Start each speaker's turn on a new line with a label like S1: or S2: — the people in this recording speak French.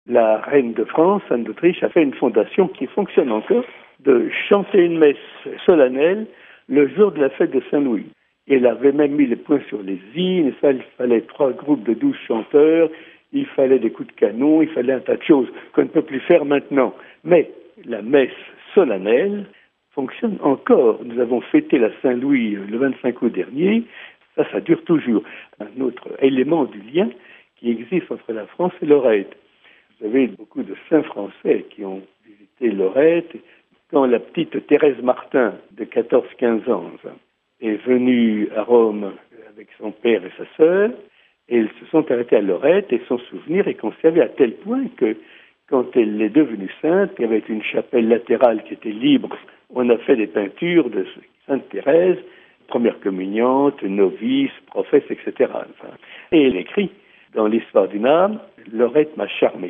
S1: La reine de France, Anne d'Autriche, a fait une fondation qui fonctionne encore, de chanter une messe solennelle le jour de la fête de Saint-Louis. Et elle avait même mis les points sur les i, il fallait 3 groupes de 12 chanteurs, il fallait des coups de canon, il fallait un tas de choses qu'on ne peut plus faire maintenant. Mais la messe solennelle fonctionne encore. Nous avons fêté la Saint-Louis le 25 août dernier, ça dure toujours. Un autre élément du lien qui existe entre la France et Lorette. Vous avez beaucoup de saints français qui ont visité Lorette. Quand la petite Thérèse Martin, de 14-15 ans, est venue à Rome avec son père et sa sœur, et ils se sont arrêtés à Lorette et son souvenir est conservé à tel point que quand elle est devenue sainte, il y avait une chapelle latérale qui était libre. On a fait des peintures de Sainte Thérèse, première communiante, novice, prophète, etc. Et elle écrit dans l'histoire d'une âme, Lorette m'a charmé.